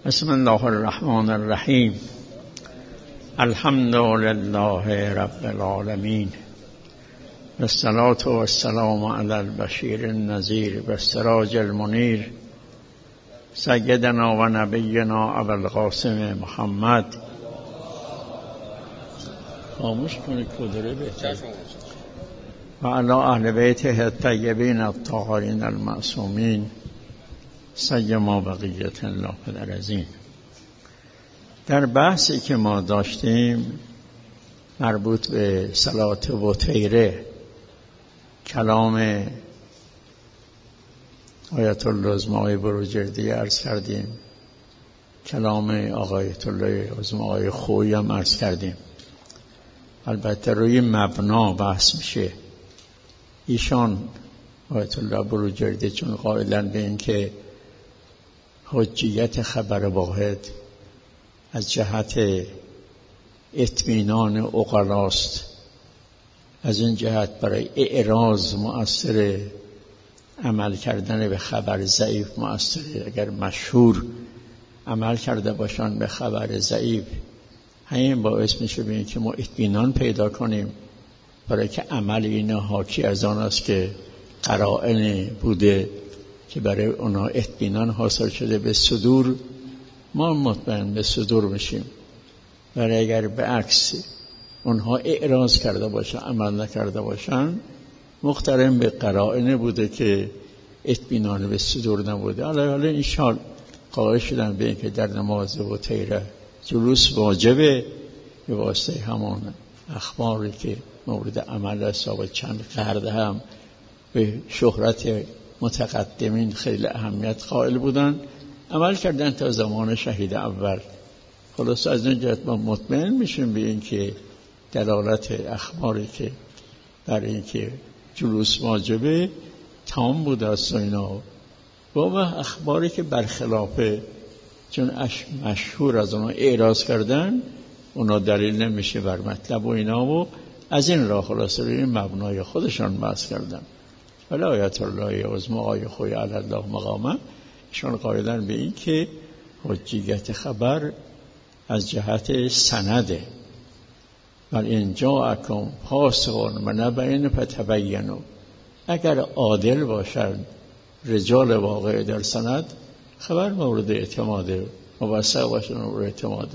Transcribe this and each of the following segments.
بسم الله الرحمن الرحیم. الحمد لله رب العالمین، والصلاة والسلام علی البشیر النذیر والسراج المنیر، سیدنا و نبینا ابو القاسم محمد. خاموش کنید کدره بهتر. و علی اهل بیته الطیبین الطاهرین المعصومین، سیما بقیت الله فی الارضین. در بحثی که ما داشتیم مربوط به صلات وتیره، کلام آیت الله عظمی بروجردی عرض کردیم، کلام آیت الله عظمی آقای خویی هم عرض کردیم. البته روی مبنا بحث میشه. ایشان آیت الله بروجردی چون قائلن به این که حجیت خبر واحد از جهت اطمینان عقلاست، از این جهت برای اعراض مؤثر، عمل کردن به خبر ضعیف مؤثره. اگر مشهور عمل کرده باشن به خبر ضعیف، همین باعث میشه به این که ما اطمینان پیدا کنیم، برای که عمل این حاکی از آن است که قرائن بوده که برای اونا اطمینان حاصل شده به صدور، ما مطمئن به صدور میشیم. ولی اگر به عکس اونها اعراض کرده باشن، عمل نکرده باشن، مقترن به قرائن بوده که اطمینان به صدور نبوده. حالا انشاء قائل شدن به این که در نماز وتیره جلوس واجبه، به واسطه همون اخباری که مورد عمل است و چند قرد هم به شهرت متقدمین خیلی اهمیت قائل بودن، عمل کردن تا زمان شهید اول. خلاص از این جهت ما مطمئن میشیم به این که دلالت اخباری که در این که جلوس واجبه تام بوده است و اینا، و اخباری که برخلافه چون مشهور از اونا اعراض کردن، اونا دلیل نمیشه بر مطلب و اینا، و از این راه خلاص روی مبنای خودشان بحث کردن. ولی آیت الله عظمی آقای خویی علی الله مقامه ایشان قائلن به این که حجیت خبر از جهت سنده. ولی ان جاءکم فاسق بنبأ فتبینوا، اگر عادل باشند رجال واقع در سند، خبر مورد اعتماده، موثق باشند مورد اعتماده،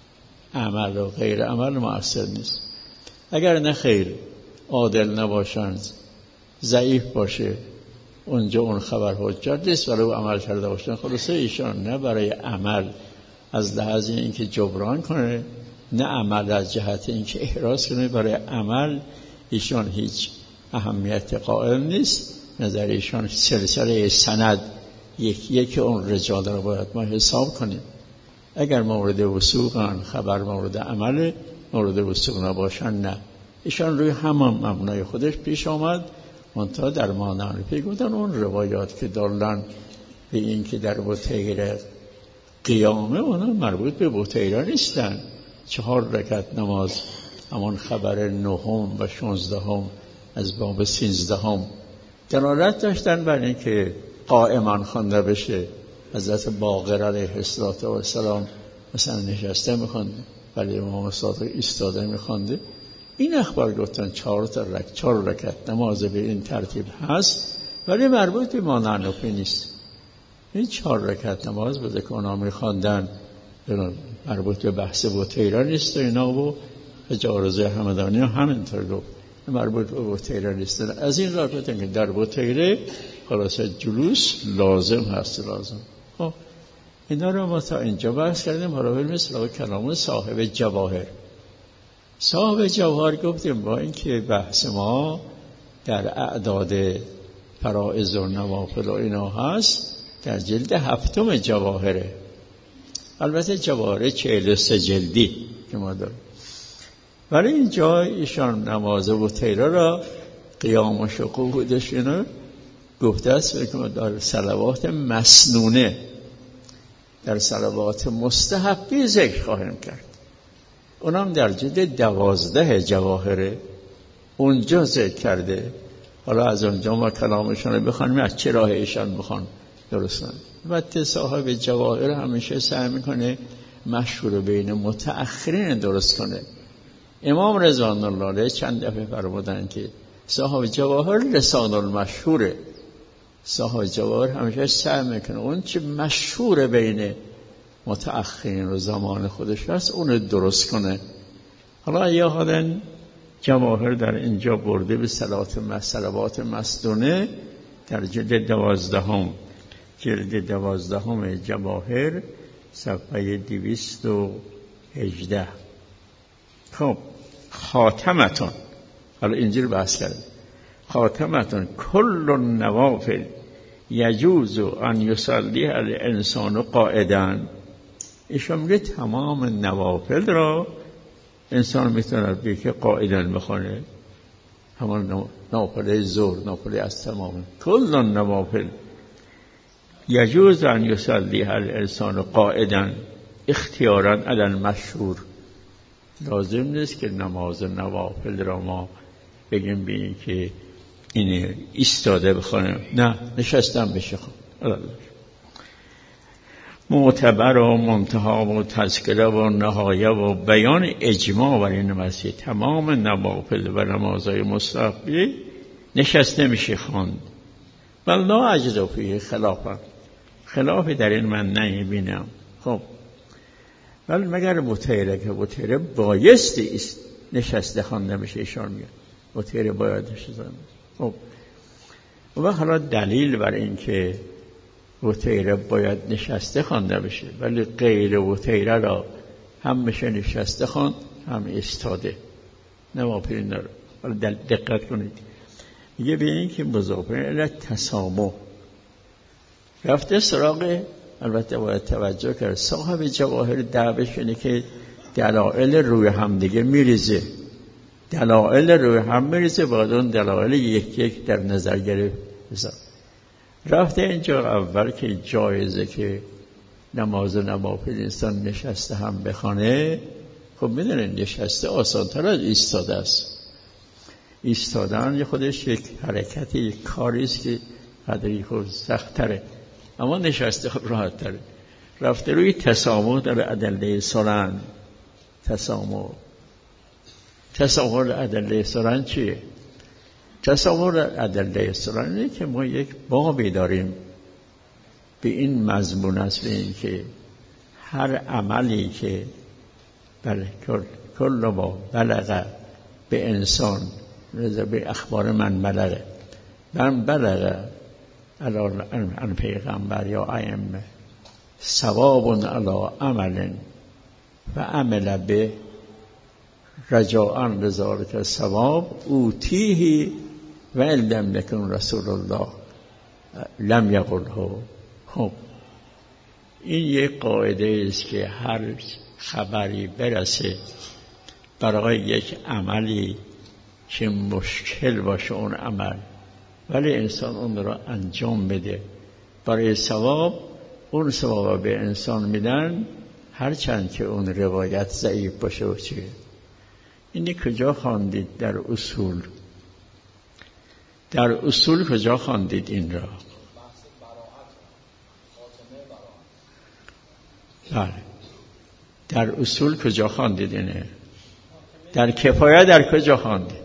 عمل و غیر عمل مؤثر نیست. اگر نه خیر، عادل نباشند، ضعیف باشه، اونجا اون خبر حجت نیست، ولی او عمل کرده باشن. خلاصه ایشان نه برای عمل از لحاظ اینکه جبران کنه، نه عمل از جهت اینکه احراز کنه، برای عمل ایشان هیچ اهمیت قائل نیست. نظر ایشان سلسله سند یکی اون رجال رو باید ما حساب کنیم. اگر مورد وثوقن، خبر مورد عمل، مورد وثوق نباشن نه. ایشان روی همان مبنای خودش پیش آمد. منتها در مانعرفی گفتن اون روایات که دارن به این که در وتیره قیامه، اونا مربوط به وتیره نیستن. 4 رکعت نماز، همان خبر 9 و 16 از باب 13 دلالت داشتن بر این که قائما خوانده بشه. حضرت باقر علیه السلام مثلا نشسته میخونده، ولی امام صادق ایستاده میخونده. این اخبار گفتن 4 رکعت نماز به این ترتیب هست، ولی مربوط به مانعنفی نیست. این 4 رکعت نماز بوده که اونا میخواندن، مربوط به بحث وتیره نیست و اینا، و جارزه همدانی همینطور گفت مربوط به وتیره نیست. از این راه گفتن که در وتیره خلاص جلوس لازم هست. خب اینا رو ما تا اینجا بحث کردیم. حالا بریم سراغ کلام صاحب جواهر. صاحب جواهر گفتیم با اینکه بحث ما در اعداد فرائض و نوافل و اینا هست، در جلد 7 جواهره. البته جواهر 43 جلدی که ما داریم، ولی اینجا ایشان نماز وتیره را قیام و شقوقش اینا گفته است که در صلوات مسنونه، در صلوات مستحبی ذکر خواهیم کرد. اونم در جلد 12 جواهره، اونجا ذکر کرده. حالا از اونجا ما کلامشان رو بخوانیم، از چه راه ایشان بخوان درست کنه. البته صاحب جواهر همیشه سعی میکنه مشهور بین متأخرین درست کنه. امام رضوان الله علیه چند دفعه فرمودن که صاحب جواهر لسان المشهوره. صاحب جواهر همیشه سعی میکنه اون چه مشهور بین متأخرین و زمان خودش هست اون درست کنه. حالا یا حالا جواهر در اینجا برده به صلوات مسدونه در جلد 12 جواهر صفحه 218. خب خاتمتون، حالا اینجور بحث کرد، خاتمتون کل النوافل یجوز ان یصلی الانسان قاعدا. ایشون میگه تمام نوافل را انسان میتونه که قاعدا بخونه، همان نوافل ظهر، نوافل از تمام کل النوافل یجوز ان یصلی الانسان قاعدا اختیارا علی المشهور. لازم نیست که نماز نوافل را ما بگیم ببین که این ایستاده بخونیم، نه نشستم بشه خون. معتبر و منتها و تذکره و نهایه و بیان اجماع بر این مسئله تمام نوافل و نمازهای مستحبی نشسته میشه خواند. والله اجد فیه خلافی در این من نمیبینم. خب ولی مگر بطیره که بطیره بایستی نشسته خوانده میشه، ایشان میگه بطیره باید نشسته. خب و حالا دلیل بر این که بطیره باید نشسته خوانده بشه ولی غیر بطیره را هم میشه نشسته خواند هم ایستاده. نوافل نرو. حالا دقت کنید، میگه ببینید که مضافه الی تسامح رفته سراغ، البته باید توجه کرد صاحب جواهر دعوش اینه که دلائل روی هم دیگه میریزه، دلائل روی هم میریزه، باید اون دلائل یک یک در نظر گرفت. رفته اینجا اول که جایزه که نماز نوافل انسان نشسته هم بخونه. خب میدونید نشسته آسان تر از ایستاده است. ایستادن یه خودش یک حرکت، یک کاری است که قدری خود سخت تره، اما نشسته خب راحت تره. رفته روی تسامح در ادله سنن. تسامح ادله سنن چیه؟ تسامح در ادله سنن اینه که ما یک بابی داریم به این مضمون است، به این که هر عملی که کل ما بلغ به انسان به اخبار من بلغ عن پیغمبر یا ائمه ثواب علی عمل و عمل به رجاء لذلک الثواب اوتیه و لم یکن رسول الله لم یقله. خب این یک قاعده است که هر خبری برسه برای یک عملی که مشکل باشه اون عمل ولی انسان اون را انجام بده برای ثواب، اون ثواب به انسان میدن هرچند که اون روایت ضعیف باشه و چیه. اینی کجا خواندید در اصول؟ در اصول کجا خواندید این را؟ بله در اصول کجا خواندید اینه؟ در کفایه در کجا خواندید؟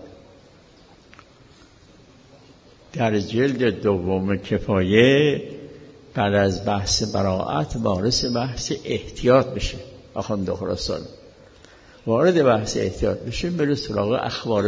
در جلد دوم کفایه بعد از بحث براءت وارد بحث احتیاط بشه. آخوند خراسان وارد بحث احتیاط بشه، بره سراغ اخبار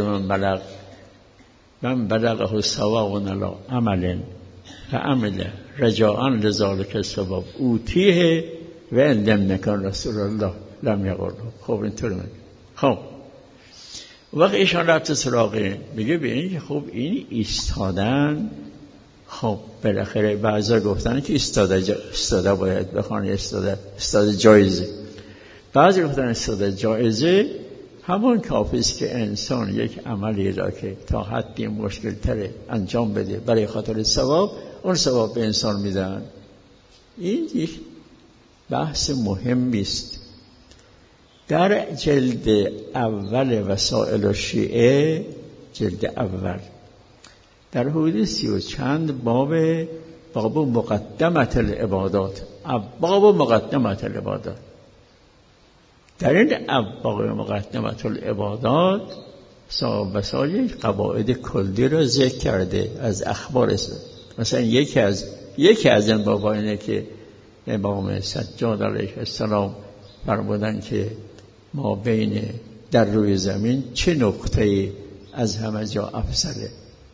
من بلغه ثواب علی عمل و عمل رجاء لذلک الثواب اوتیه و ان لم یکن رسول الله لم یقله. خب اینطور میگه. خب وقت ایشان رفت سراغ میگه ببینید که خب این ایستادن، خب بالاخره بعضا گفتن که ایستاده باید بخوانی، ایستاده جایزه. بعضی گفتن ایستاده جایزه همون کافی است که انسان یک عملی را که تا حدی مشکل تره انجام بده برای خاطر ثواب، اون ثواب به انسان میدن. این یک بحث مهمی است. در جلد اول وسائل الشیعه، جلد اول در حدود 30 و چند باب باب مقدمت العبادات، ابواب مقدمت العبادات. در این ابواب مقدمت العبادات صاحب وسایل قواعد کلی را ذکر کرده از اخبار اسلام. مثلا یکی از این بابا اینه که امام سجاد علیه السلام فرمودن که ما بین در روی زمین چه نقطه‌ای از همه جا افضله؟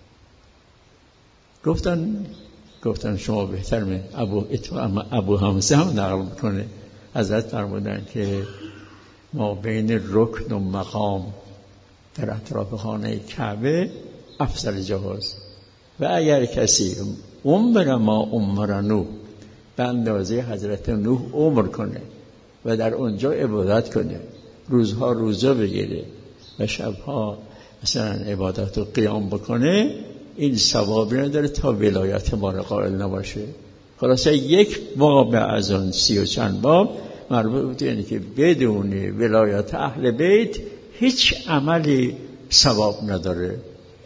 گفتن شما بهتر می ابو حمزه هم نقل میکنه، حضرت فرمودن که ما بین رکن و مقام در اطراف خانه کعبه افضل جاست و اگر کسی عمر ما عمر نوح به اندازه حضرت نوح عمر کنه و در اونجا عبادت کنه، روزها روزه بگیره و شبها مثلا عبادت و قیام بکنه، این ثوابی نداره تا ولایت ما را قائل نباشه. خلاصه یک باب از اون 30 و چند باب مربوط به اینه که بدون ولایت اهل بیت هیچ عملی ثواب نداره.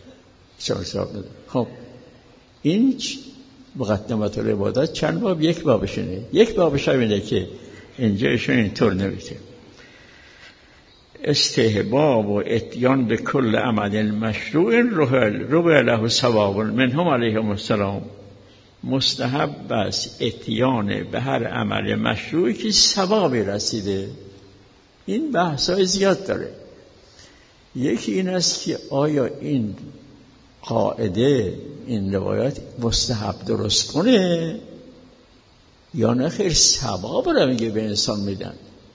خب این مقدمات العبادات چند باب؟ یک بابشونه. یک بابش اینه که اینجا ایشون اینطور نوشته: استحباب و اتیان به کل عمل مشروع روی له ثواب منهم علیهم السلام. مستحب است اتیان به هر عمل مشروعی که ثوابی رسیده. این بحثای زیاد داره. یکی این است که آیا این قاعده، این روایت مستحب درست کنه یا نه خیر ثواب رو میگه به انسان میدن.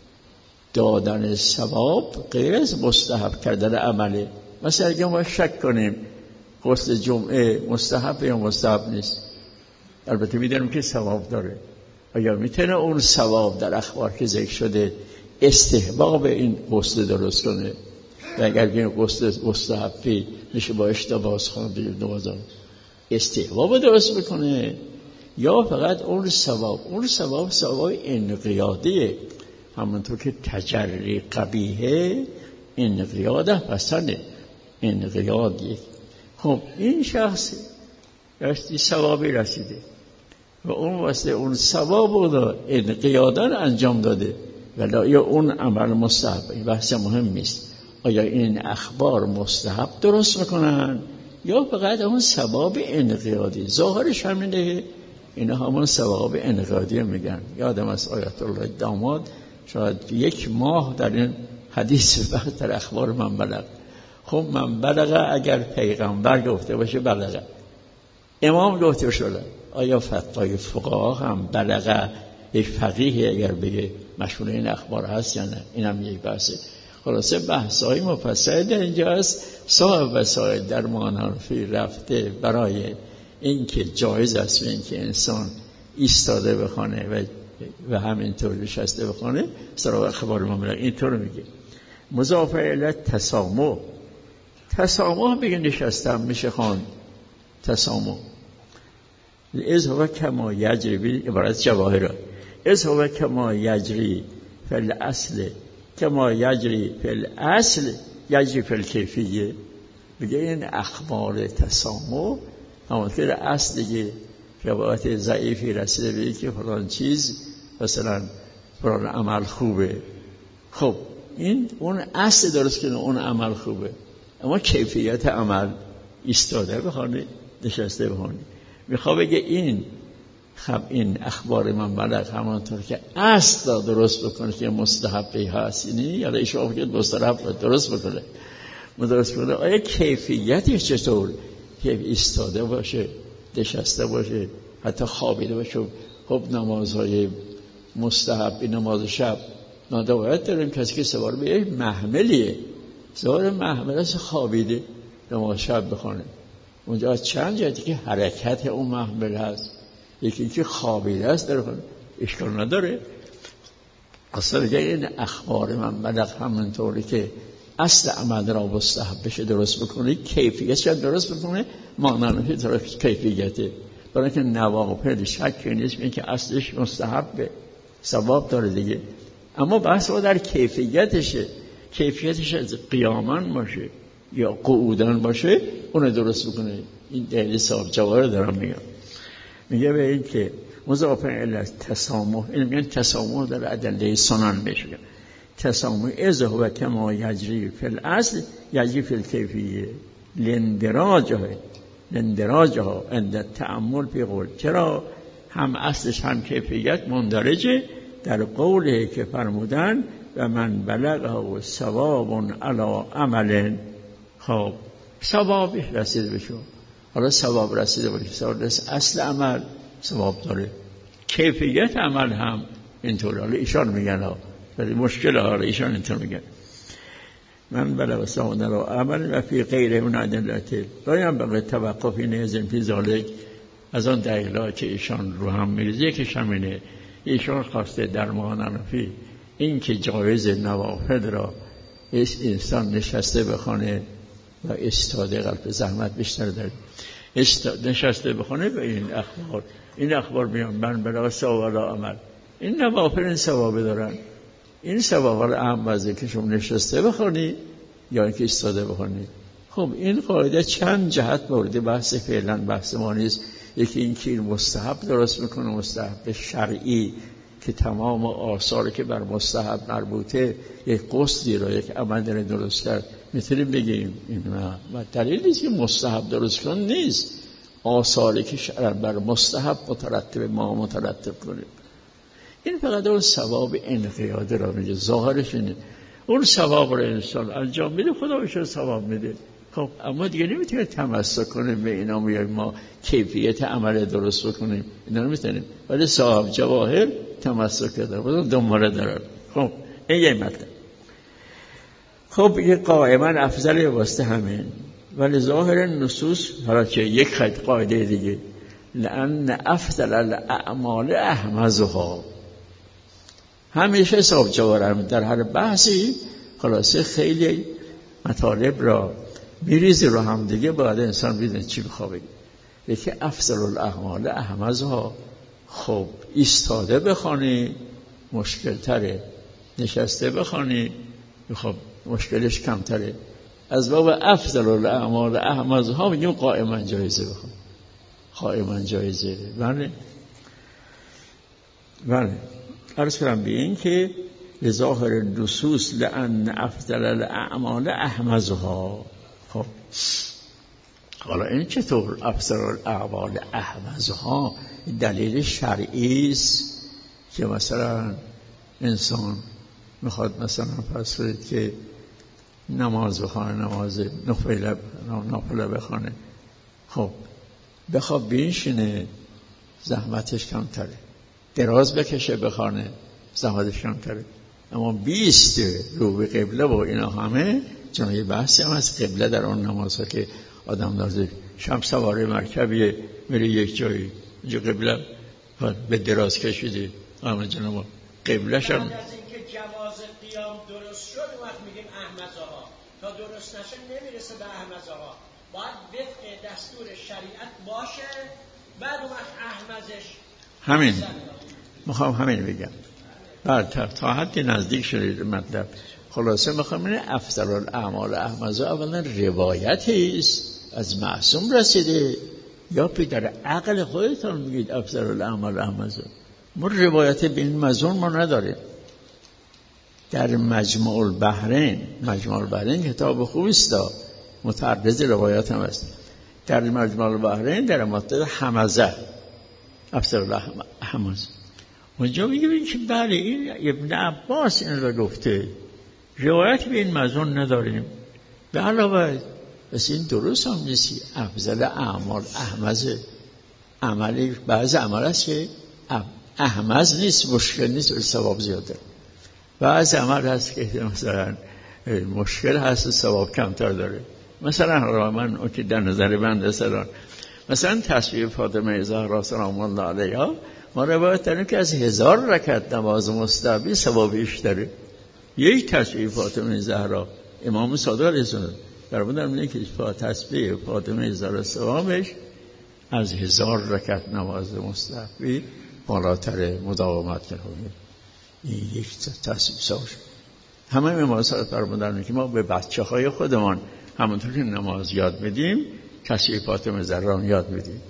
دادن ثواب غیر از مستحب کردن عمله. مثلا اگه ما شک کنیم غسل جمعه مستحب یا مستحب نیست، البته میدونیم که ثواب داره، آیا میتونه اون ثواب در اخبار که ذکر شده استحباب این غسل درست کنه؟ و اگر این غسل مستحبی میشه با اشتباه خواندن نمازان استحباب درست بکنه یا فقط اون ثواب انقیادیه، همونطور که تجری قبیحه انقیاده پسنده انقیادی. خب این شخص راستی ثوابی رسیده و اون واسه اون ثواب رو انقیادن انجام داده، ولی یا اون عمل مستحب. این بحث مهم نیست آیا این اخبار مستحب درست میکنن یا فقط اون ثواب انقیادی. ظاهرش همینه، اینا همون ثواب انقیادی میگن. یادم از آیت الله داماد شاید 1 ماه در این حدیث وقت در اخبار من بلغ. خب من بلغه اگر پیغمبر گفته باشه بلغه، امام گفته شده، آیا فتوای فقها هم بلغه یک فقیه اگر بگه مشمول این اخبار هست یا نه؟ این هم یک بحثه. خلاصه بحث‌های مفصل در اینجا است. صاحب وسایل در مانحرفی رفته برای اینکه جایز است اینکه انسان ایستاده بخونه و همینطور نشسته بخونه. سراغ اخبار مملک اینطور میگه. مضاف الی تسامح هم بگه نشستم میشه خواند تسامح. از هو کما یجری، عبارت جواهر، از هو کما یجری فی الاصل کما یجری فی الاصل یجری فی الکیفیه. بگه این اخبار تسامح همونطور اصل دیگه روایت ضعیفی رسیده بگه که فلان چیز مثلا فلان عمل خوبه. خب این اون اصل درست کنه اون عمل خوبه، اما کیفیت عمل ایستاده بخوانی نشسته بخوانی. میخواد بگه این اخبار من بلغ همانطور که اصل درست بکنه که مستحبی هست، یعنی یا ایشون که مستحب درست بکنه آیا کیفیتش چطور؟ که ایستاده باشه، نشسته باشه، حتی خوابیده باشه. خب نمازهای مستحب، نماز شب نادوایت داریم کسی که سوار به یک محملیه، سوار محمل است خوابیده نماز شب بخونه. اونجا از چند جهتی که حرکت اون محمل هست، یکی که خوابیده است در خونه اشکال نداره. اصلا دیگه این اخبار من بلغ همونطوری که اصل عمل را مستحب بشه درست بکنه، کیفیتش هم درست بکنه، معنی طرف کیفیته. برای که نوافل شک نیست این که اصلش مستحبه، ثواب داره دیگه. اما بحث با در کیفیتش از قیامان باشه یا قعودن باشه، اونو درست بکنه. این دلیل صاحب جواهر دارم میگم. میگه به این که مضاف الی تسامح، این میگن تسامح در ادله سنن بشه، تسامح از هو کما یجری فی الاصل یجری فی الکیفیه لندراجها عند تأمل فی قول. چرا؟ هم اصلش هم کیفیت مندرجه در قوله که فرمودن و من بلغه ثواب علی عمل. خب ثواب رسیده بشو، حالا ثواب رسیده باشه، اصل عمل ثواب داره، کیفیت عمل هم اینطور. حالا ایشان میگن ولی مشکل حالا ایشان اینطور میگن من بلغ ثواب علی عمل و فی غیره من ادلته لا ينبغي توقف نظم فی ذلک. از آن دلیلا که ایشان رو هم میریزه که شمینه ایشان خواسته در مانفی این که جایز نوافل را انسان نشسته بخونه و استاده قلب زحمت بیشتر داره، نشسته بخونه به این اخبار میان من بلا ثواب عمل، این نوافل این ثواب دارن، این ثواب اهم وظیفه که شما نشسته بخونی یا اینکه استاده بخونی. خب این قاعده چند جهت مورد بحث، فعلا بحث ما نیست. یکی این که این مستحب درست میکنه، مستحب شرعی که تمام آثاری که بر مستحب مربوطه یک قصدی را یک عمل درست کرد میتونیم بگیم این و دلیل نیست که مستحب درست کن نیست، آثاری که شرع بر مستحب مترتب ما مترتب کنیم. این فقط اون ثواب انقیاده را میگه، ظاهرش اینه اون ثواب را انسان انجام میده خدا بهش ثواب میده. خب اما دیگه نمیتونیم تمسک کنیم به اینا میگیم ما کیفیت عمل درست بکنیم، اینا نمیتونیم، ولی صاحب جواهر تمسک داره دنباله داره. خب این یه مطلب. خب یه قائما افضل واسطه همین، ولی ظاهر نصوص حالا که یک قاعده دیگه لأن افضل الاعمال احمزها، همیشه صاحب جواهر در هر بحثی خلاصه خیلی مطالب را میریزی رو هم دیگه، باید انسان بدونه چی بخواه بگه. یکی افضل الاعمال احمزها، خب ایستاده بخوانی مشکل تره، نشسته بخوانی خب مشکلش کمتره. از باب افضل الاعمال احمزها میگیم قائما جایزه بخوان، قائما جایزه. بله عرض کنم به این که لظاهر نصوص لأن افضل الاعمال احمزها. خب حالا این چطور افضل الاعمال احمزها؟ دلیل شرعی است که مثلا انسان میخواد مثلا فرض کنید که نماز بخونه، نماز نافله بخونه، خب بخواد بینشینه زحمتش کمتره، دراز بکشه بخونه زحمتش کمتره. اما 20 رو به قبله و اینا همه چون یه بحثی هم از قبله در اون نمازها که آدم دارده شب سواره مرکبیه میره یک جایی اینجا قبله به دراز کشیده همه جناب قبله شم. بعد از اینکه جواز قیام درست شد وقت میگیم احمزها، تا درست نشه نمیرسه به احمزها، باید وفق دستور شریعت باشه، بعد اون وقت احمزش همین میخوام همین بگم. بعد تا حدی نزدیک شدید مطلب. خلاصه میخوام این افضل الاعمال احمزها اولا روایتی است از معصوم رسیده یا پدر عقل خودتان میگید افضل الاعمال احمزها؟ ما روایت به این مضمون ما نداریم. در مجموع البحرین کتاب خوبی است، متعرض روایت هم است. در مجموع البحرین در مطلب حمزه افضل الاحمز اونجا میگه که بله این ابن عباس این را گفته، روایت به این مضمون نداریم. به علاوه بس این درست هم نیستی. افضل اعمال احمزه، عملی بعض عمل هست که احمز نیست، مشکل نیست ولی ثواب زیاده. بعض عمل هست که مثلا مشکل هست و ثواب کمتر داره. مثلا من اون که در نظر بنده مثلا تصویر فاطمه زهرا سلام الله علیها ما روایت داریم که از 1000 رکعت نماز مستحبی ثوابش داره. یک تصویر فاطمه زهرا امام صادق علیه السلام فرمودن میگه که تصویر فاطمه زهرا ثوابش از 1000 رکعت نماز مستحبی بالاتر مداومت کنه. این یک تصویر ساش. همه امام صادق فرمودن که ما به بچه‌های خودمان همونطور که نماز یاد میدیم تصویر فاطمه زهرا یاد میدیم.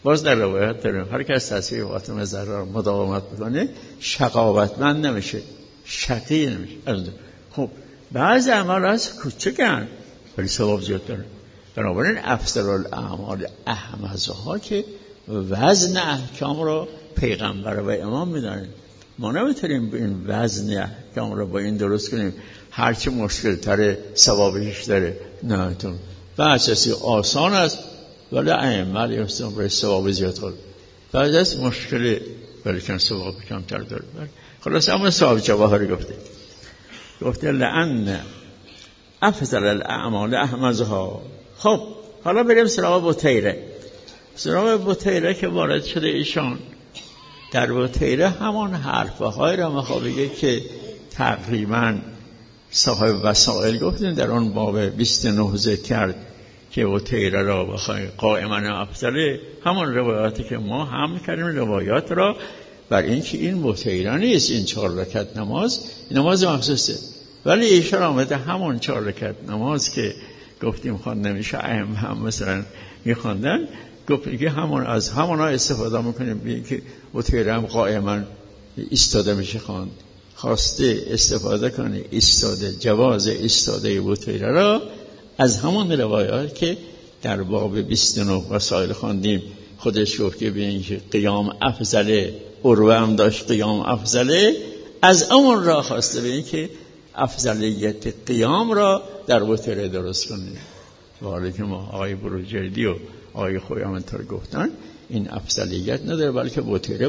باز در روایت داریم هر کس تصویر فاطمه زهرا مداومت بکنه شقاوتمند نمیشه، شقی نمیشه. خب بعضی اعمال هست کوچکن ولی ثواب زیاد داره. بنابراین افضل الاعمال احمزها که وزن احکام رو پیغمبر و امام میدانن. ما نمیتونیم این وزن احکام رو با این درست کنیم هرچی مشکل تره ثوابش داره. نه تو بعضی آسان است ولی ائمه یستون برای ثواب زیاد کنه، بعضی از مشکل ولی کن ثواب کمتر داره. خلاص اما صاحب جواهر گفته لأن افضل الاعمال احمزها. خب حالا بریم سراغ بطیره. سراغ بطیره که وارد شده ایشان در بطیره همان حرفهای را میخواد بگه که تقریبا صاحب وسائل گفتیم در اون باب 29 ذکر کرد که بطیره را بخواه قائما افضله. همان روایاتی که ما هم کردیم روایات را بر این که این بطیره نیست، این 4 رکعت نماز مخصوصه، ولی ایشان آمده همون 4 رکعت نماز که گفتیم خواند نمیشه ائمه هم مثلا میخواندن، گفت که همون از همونا استفاده میکنیم بگیم که بطیره هم قائما ایستاده میشه خواند. خواسته استفاده کنه ایستاده، جواز ایستاده بطیره را از همون روایات که در باب 29 وسائل خواندیم خودش گفت که ببینید که قیام افضله، عروه هم داشت قیام افضله، از اون را خواسته ببینید که افضلیت قیام را در بطیره درست کنید. ولی که ما آقای بروجردی و آقای خویی منطور گفتن این افضلیت نداره، بلکه بطیره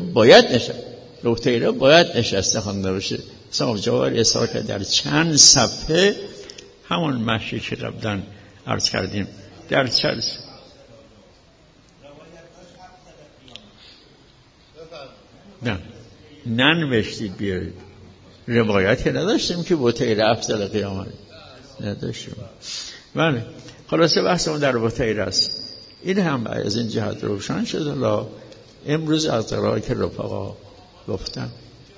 باید نشسته خوانده بشه. صاحب جواهر اصرار کرد در چند صفحه همون مشی که قبلا عرض کردیم در چند ننوشتید بیارید. روایتی نداشتیم که بطیره افضل قیام نداشتیم. بله خلاصه بحثمون در بطیره است. این هم از این جهت روشن شد. الله امروز از قراری که رفقا گفتن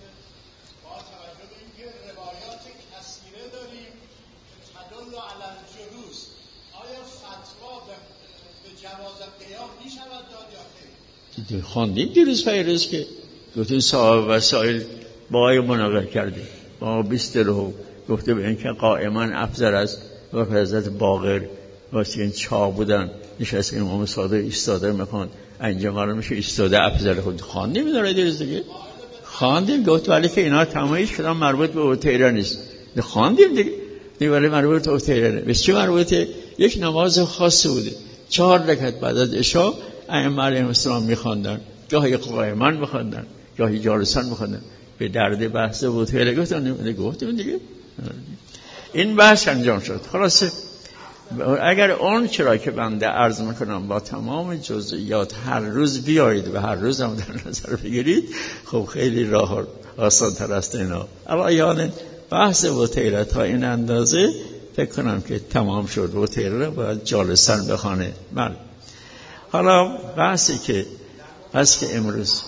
خواندیم دیروز فیروز که گفتیم صاحب وسائل با آقای مناقشه کردیم با 20 رو گفته به این که قائما افضل است و حضرت باقر واسه این چا بودن نشست امام صادق ایستاده میخوان اینجا معلوم میشه ایستاده افضل. خود خواندیم داره دیروز دیگه خواندیم گفت ولی که اینا تمایش کردن مربوط به بطیره نیست. خواندیم دیگه ولی مربوط به بطیره نیست. بس چه مربوطه؟ یک نماز خاص بوده 4 رکعت بعد از عشا ائمه علیهم السلام میخواندن، گاهی قائما میخواندن گاهی جالسا میخواندن. به درد بحث بطیره گفتیم دیگه این بحث انجام شد. خلاصه اگر اون چرا که بنده عرض میکنم با تمام جزئیات هر روز بیایید و هر روز هم در نظر بگیرید خب خیلی راه آسان تر است اینا. الان بحث بطیره تا این اندازه فکر کنم که تمام شد. بطیره رو باید جالسن بخونه. بله حالا بحثی که پس که امروز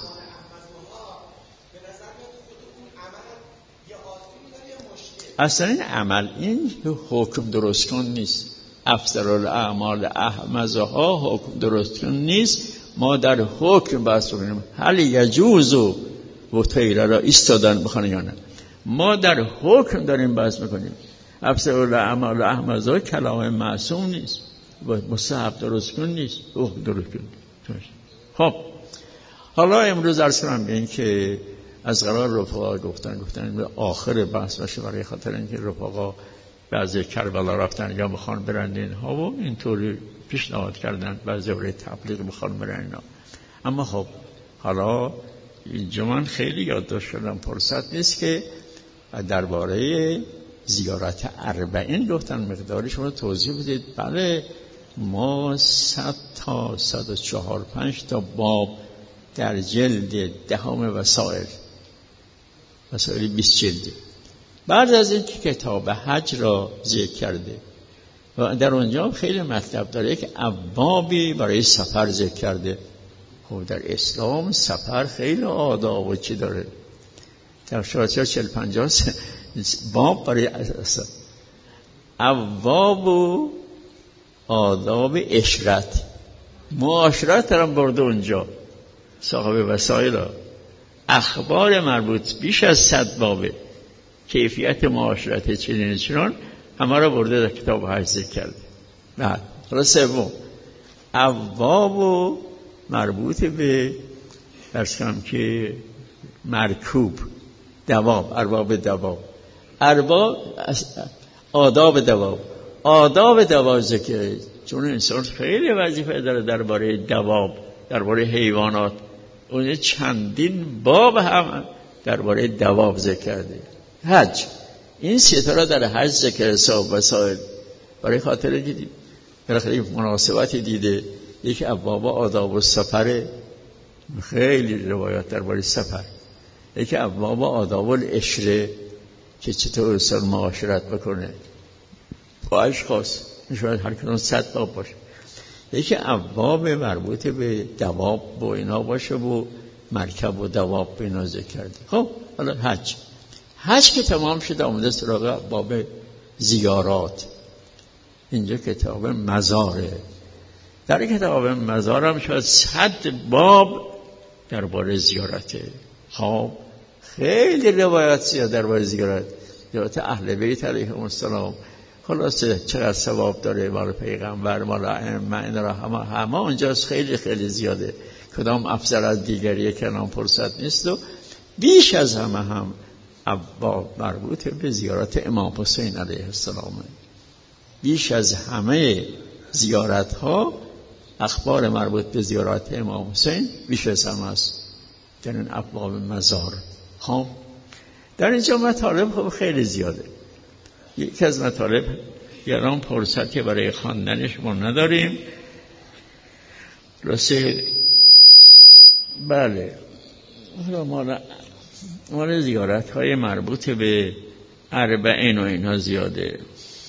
اصلا این عمل این حکم درست کن نیست. افضل الاعمال احمزها حکم درست کن نیست. ما در حکم بحث کنیم هل یجوز بطیره را ایستادن بخونه یا نه. ما در حکم داریم بحث میکنیم. افضل الاعمال احمزها کلام معصوم نیست، مصحف درست کن نیست، حکم درست کن. خب حالا امروز عرض کنم به این که از قرار رفقا گفتن به آخر بحث باشه برای خاطر اینکه رفقا بعضی کربلا رفتن یا بخوان برن اینها و اینطوری پیشنهاد کردن بعضی برای تبلیغ بخوان برن اینا. اما خب حالا اینجا من خیلی یادداشت کردم فرصت نیست که درباره زیارت 40 گفتن مقدارش رو توضیح بدید. بله ما 100 تا 104 5 تا باب در جلد 10 وسائل 20 جلدی بعد از این که کتاب حج را ذکر کرده و در اونجا خیلی مطلب داره که ابوابی برای سفر ذکر کرده. خب در اسلام سفر خیلی آداب و چی داره. در شاید 40-50 باب برای ابواب و آداب اشرت معاشرت هم برده اونجا، صاحب وسایل ها. اخبار مربوط بیش از 100 بابه، کیفیت معاشرت چنین همه را برده در کتاب حج ذکر کرده. بعد حالا سوم، ابواب و مربوط به درس کنم که مرکوب، دواب، ارباب دواب، آداب دواب. آداب دواب ذکره، چون انسان خیلی وظیفه داره درباره دواب، درباره حیوانات. اون چندین باب هم درباره دواب ذکر کرده. حج، این ستاره در حج ذکر حساب وسائل، برای خاطر دیدید خیلی مناسبتی دیده. یکی ابواب آداب و سفر، خیلی روایات درباره سفر. یکی ابواب آداب العشره که چطور انسان معاشرت بکنه با اشخاص، شاید هر کدوم 100 باب باشه. یکی ابواب مربوط به دواب و اینا باشه و مرکب و دواب به اینا ذکر کرده. خب حالا حج که تمام شده آمده سراغ باب زیارات. اینجا کتاب مزاره. در کتاب مزار هم شاید 100 باب درباره زیارته. خب خیلی روایات زیاد درباره زیارت اهل بیت علیهم السلام. خلاصه چقدر ثواب داره، مال پیغمبر، مال ائمه، این را همه اونجاست. خیلی خیلی زیاده، کدام افضل از دیگری کلام فرصت نیست. و بیش از همه هم ابواب مربوط به زیارت امام حسین علیه السلام. بیش از همه زیارت ها اخبار مربوط به زیارت امام حسین بیش از همه است در این ابواب مزار. خب در اینجا مطالب خب خیلی زیاده. یکی از مطالب یاران فرصت که برای خواندنش ما نداریم. راسته بله مال زیارت های مربوط به اربعین و اینها زیاده.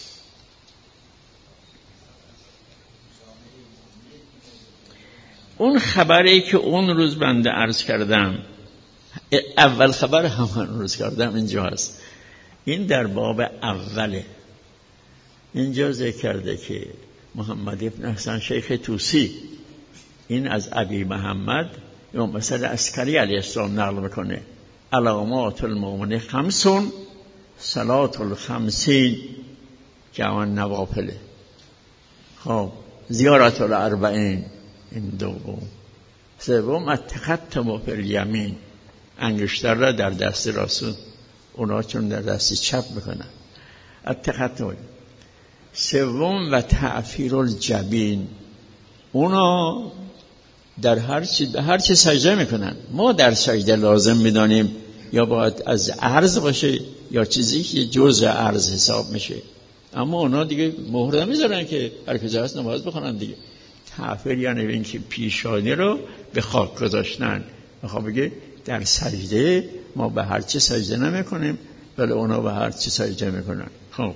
اون خبری که اون روز بنده عرض کردم، اول خبر همون روز کردم اینجا هست. این در باب اوله. اینجا ذکر کرده که محمد ابن حسن شیخ توسی این از ابی محمد یا مثلا عسکری علیه السلام نقل میکنه. علامات المؤمن 5 صلات الخمسین جوان نوافله. خب زیارت الاربعین این دوم. سوم التختم فی الیمین، انگشتر را در دست راست، اونا چون در دست چپ میکنن. التختم. سوم و تعفیر الجبین، اونا در هر چی سجده میکنن. ما در سجده لازم میدانیم یا باید از عرض باشه یا چیزی که جزء عرض حساب میشه، اما اونا دیگه مهر نمیذارن که هر کجا هست نماز بخونن دیگه. تعفیر یعنی این که پیشانی رو به خاک گذاشتن. میخوام بگه در سجده ما به هر چی سجده نمیکنیم ولی اونا به هر چی سجده میکنن. خب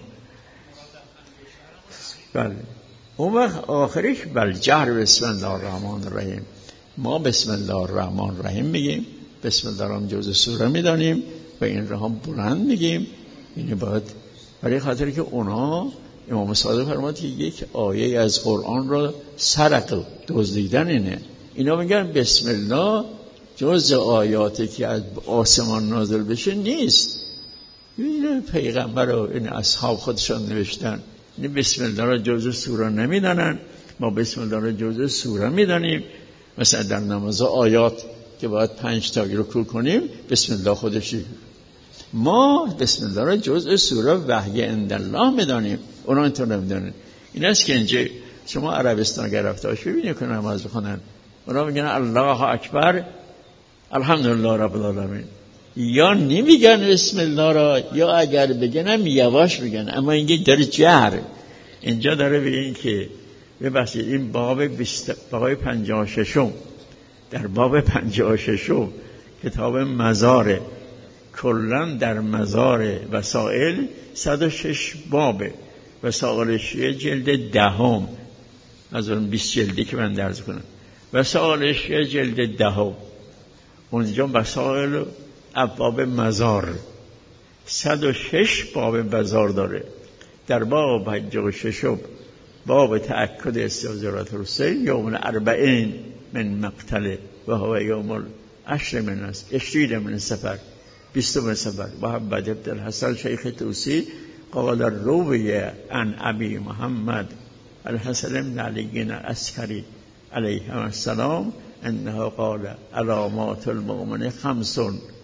بله. اون وقت آخرش بالجهر بسم الله الرحمن الرحیم. ما بسم الله الرحمن الرحیم میگیم، بسم الله رو جزء سوره میدانیم و این رو هم بلند میگیم. یعنی باید برای خاطر که اونا امام صادق فرمود که یک آیه از قرآن را سرق دزدیدن اینه. اینا میگن بسم الله جزء آیاتی که از آسمان نازل بشه نیست. این پیغمبر و این اصحاب خودشان نوشتن. این بسم الله را جزء سوره نمیدانن، ما بسم الله را جزء سوره میدانیم. مثلا در نماز آیات که باید 5 تا رکوع کنیم بسم الله خودشی. ما بسم الله را جزء سوره وحی عند الله میدانیم، اونا اینطور نمیدانن. این است که اینجا شما عربستان گرفتاش ببینید که نماز بخونن، اونا میگن الله اکبر الحمدلله رب العالمین، یا نمیگن بسم الله را، یا اگر بگنم یواش بگن. اما اینجا داره جهر، اینجا داره به این که ببخشید این باب 56 در باب 56 کتاب مزاره، کلن در مزار وسائل 106 بابه. وسائلش جلد 10 از اون 20 جلدی که من درس کنم. وسائلش جلد 10 اونجا وسائل ابواب مزار 106 باب مزار داره. در باب 56 باب تأکد استحضارات الحسین یوم الاربعین من مقتله و هو یوم العشر من 20 من سفر 20 سفر. محمد ابن الحسن شیخ توسی قال الروی عن ابی محمد الحسن بن علی العسکری علیه السلام انه قال علامات المؤمن 5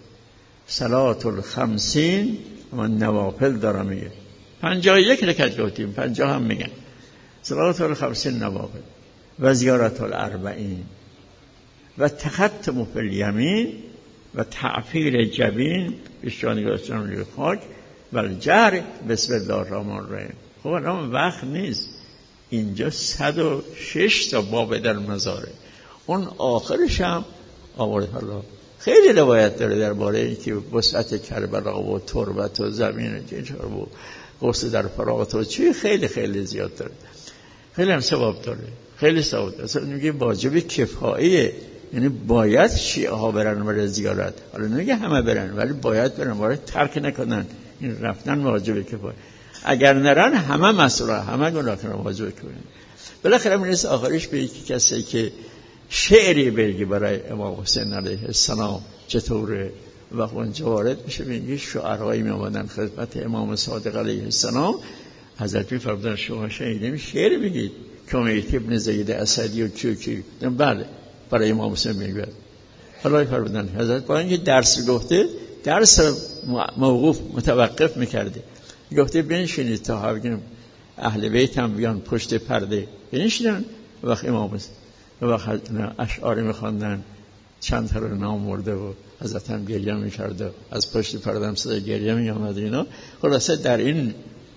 صلات الخمسین و نوافل دارم میگه 51 رکعت گفتیم 50 هم میگن صلات الخمسین نوافل و زیارت الاربعین و تختم فی الیمین و تعفیر جبین بشانی گذاشتن روی خاک و الجهر بسم الله الرحمن الرحیم. خب الان وقت نیست، اینجا 106 تا باب در مزاره، اون آخرش هم آورد. حالا خیلی روایت داره درباره اینکه وسعت کربلا و تربت و زمین جنجار و غسل در فرات و چی خیلی خیلی زیاد داره، خیلی هم ثواب داره، خیلی ثواب داره. اصلا میگه واجب کفاییه، یعنی باید شیعه ها برن برای زیارت. حالا نمیگه همه برن ولی باید برن، باید ترک نکنن، این رفتن واجب کفاییه. اگر نرن همه مسئوله، همه گناه کنن، واجب کفاییه. بالاخره میرسه آخرش به یکی کسی که شعری بگی برای امام حسین علیه السلام چطوره و اونجا وارد میشه. میگه شعرهایی می آمدن خدمت امام صادق علیه السلام، حضرت میفرمودن شما شنیدین شعر بگید کمیت ابن زید اسدی و چوکی. بله برای امام حسین میگه. حالا فرمودن حضرت با اینکه درس گفته، درس موقوف متوقف میکرده، گفته بنشینید تا اهل بیت هم بیان پشت پرده بنشینن. وقت امام حسین وقت اشعاری میخواندن، چند تا رو نام برده و حضرت هم گریه میکرده، از پشت پرده هم صدای گریه میامد اینا. خلاصه در این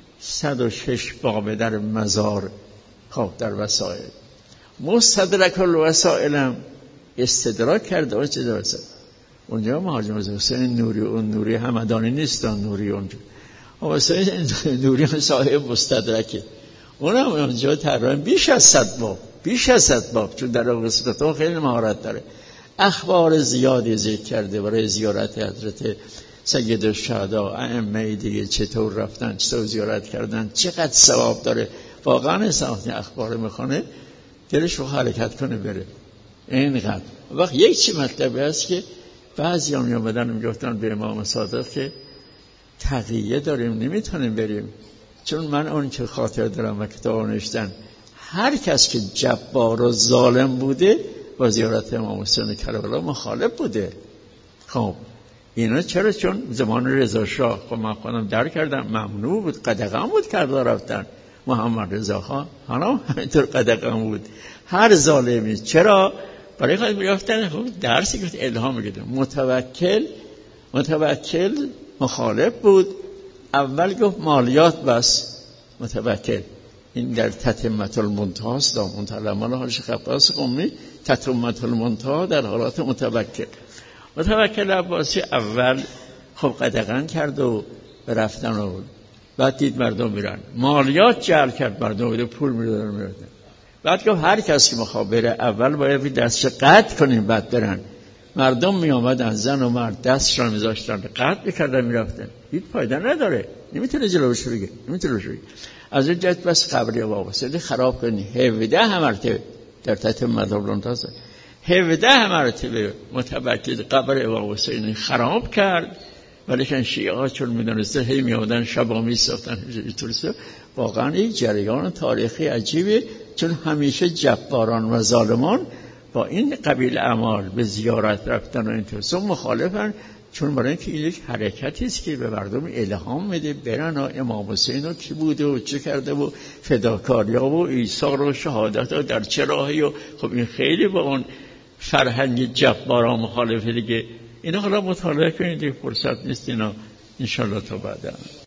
106 باب در مزار، خب در وسائل مستدرک الوسائل هم استدراک کرده. و چه درسته اونجا مهاجم حسین نوری، اون نوری همدانی نیستن، نوری اونجا حسین نوری صاحب مستدرکه، اونم اونجا تقریبا بیش از 100 باب، بیش از 100 باب، چون در قصه خیلی مهارت داره. اخبار زیادی ذکر کرده برای زیارت حضرت سید الشهدا، ائمه دیگه چطور رفتن، چطور زیارت کردن، چقدر ثواب داره. واقعا انسان اخبار میخونه دلش رو حرکت کنه بره اینقدر. وقت یک چی مطلبی هست که بعضی هم میامدن میگفتن به امام صادق که تقیه داریم نمیتونیم بریم، چون من اون که خاطر دارم و کتاب نوشتن هر کس که جبار و ظالم بوده با زیارت امام حسین کربلا مخالف بوده. خب اینا چرا؟ چون زمان رضا شاه، خب من خودم درک کردم، ممنوع بود، قدغن بود کربلا رفتن. محمد رضا خان حالا همینطور قدغن بود. هر ظالمی چرا برای خود میرفتن؟ خب درسی گفت الهام میگه. متوکل مخالف بود، اول گفت مالیات بس متوکل. این در تتمت المنتهی است، منتهی حالش خباس قومی تتمت المنتهی در حالات متوکل عباسی اول خب قدغن کرد و رفتن و بعد دید مردم میرن، مالیات جعل کرد، مردم بوده پول میدادن. بعد گفت هر کسی که میخواد بره اول باید دستش قطع کنیم بعد برن. مردم می آمدن، زن و مرد دستشان میذاشتن قطع میکردن میرفتن. هیچ فایده نداره، نمیتونه جلوش بگیره، نمیتونه جلوش بگیره. از این جهت بس قبر امام حسین خراب کنی 17 مرتبه در تحت مذهب لونتاز 17 مرتبه متبکد قبر امام حسین خراب کرد. ولی که شیعه ها چون میدونسته هی میادن شبا میساختن اینطوریه. واقعا این جریان تاریخی عجیبه، چون همیشه جباران و ظالمان با این قبیل اعمال به زیارت رفتن و اینطور مخالفن، چون برای اینکه این یک حرکتی است که به مردم الهام میده برن و امام حسین رو کی بوده و چه کرده و فداکاری‌ها و ایثار و شهادت ها در چه راهی. و خب این خیلی با اون فرهنگ جباران مخالفه دیگه. اینا حالا مطالعه کنید، فرصت نیست اینا، انشالله تا بعدا.